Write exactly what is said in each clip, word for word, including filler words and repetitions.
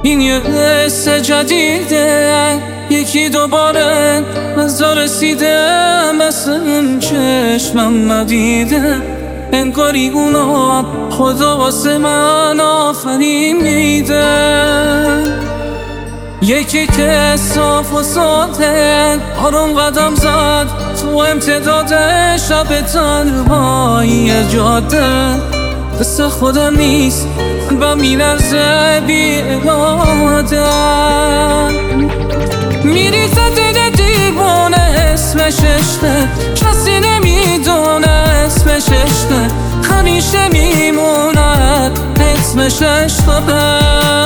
این یه حس جدیده، یکی دوباره مزا رسیده، مثل چشمم ندیده. انگاری اونا خدا واسه من آفریده. یکی که صاف و ساده آروم قدم زد تو امتداد شب تنهایی جاده. دست خودم نیست و میلرزه بی اراده. میریزه دل دیوانه، اسمش عشقه، کسی نمیدونه اسمش عشقه. همیشه میموند اسمش عشقه.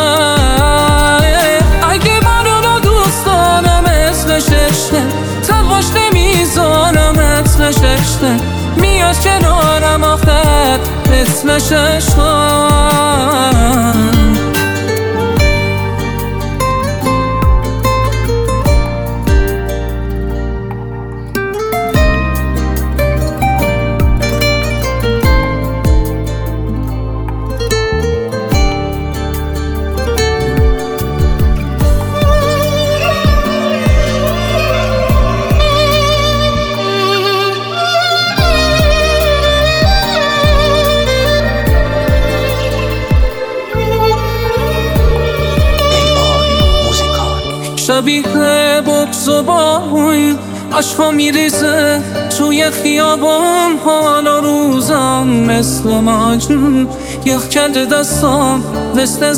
اگه منو دوست دارم اسمش عشقه، تنهاش نمیذارم اسمش عشقه. میاد کنارم آخر اسمش عشقه. شبیه بغض و بای عشقا میریزه توی خیابان، حالا روزم مثل مجنون یخ کرده دستم مثل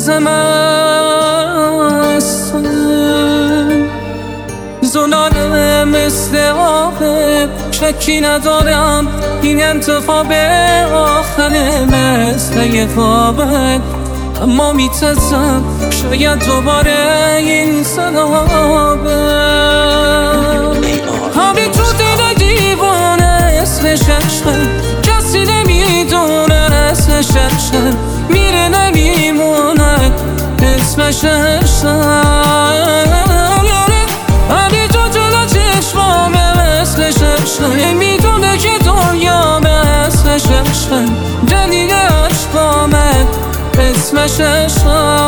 زمستان. زلال مثل آبه، شکی ندارم این انتخاب آخره، مثل یه خوابه اما میترسم شاید دوباره این سنابه. همین تو دل دیوانه اسمش عشقه، کسی نمیدونه اسمش عشقه. میره نمیمونه اسمش عشقه. همین تو جلو چشمامه اسمش عشقه، میدونه که دنیامه اسمش عشقه. دلیل عشقامه اسمش عشقه.